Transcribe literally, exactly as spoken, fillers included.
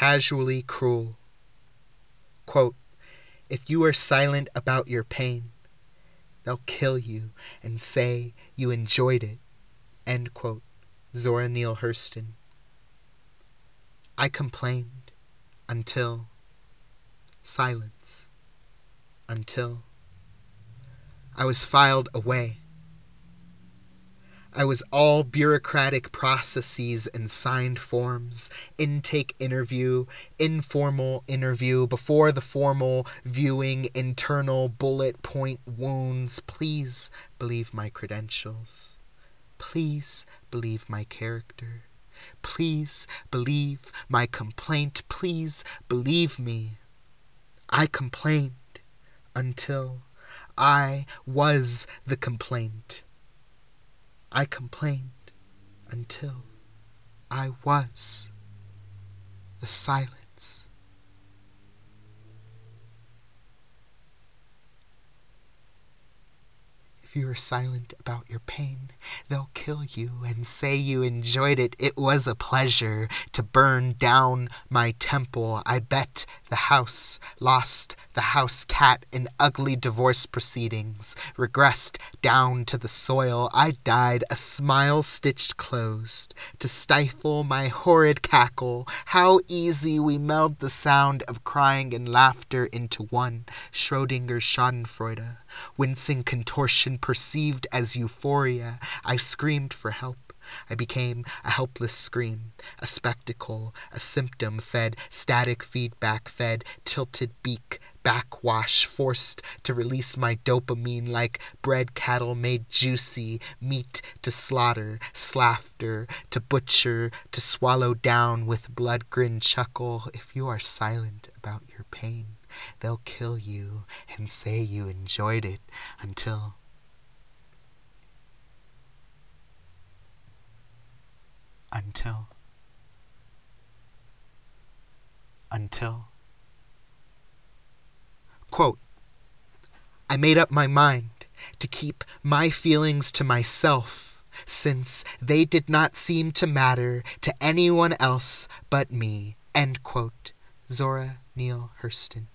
casually cruel. Quote, if you are silent about your pain, they'll kill you and say you enjoyed it. End quote. Zora Neale Hurston. I complained until silence. Until I was filed away. I was all bureaucratic processes and signed forms, intake interview, informal interview, before the formal viewing, internal bullet point wounds. Please believe my credentials. Please believe my character. Please believe my complaint. Please believe me. I complained until I was the complaint. I complained until I was the silence. If you are silent about your pain, they'll kill you and say you enjoyed it. It was a pleasure to burn down my temple. I bet the house lost the house cat in ugly divorce proceedings, regressed down to the soil. I died a smile stitched closed to stifle my horrid cackle. How easy we meld the sound of crying and laughter into one. Schrodinger's Schadenfreude, wincing contortion perceived as euphoria. I screamed for help. I became a helpless scream, a spectacle, a symptom fed, static feedback fed, tilted beak, backwash, forced to release my dopamine like bred cattle made juicy, meat to slaughter, slaughter, to butcher, to swallow down with blood grin chuckle. If you are silent about your pain, they'll kill you and say you enjoyed it until Until. Until. Quote, I made up my mind to keep my feelings to myself, since they did not seem to matter to anyone else but me. End quote. Zora Neale Hurston.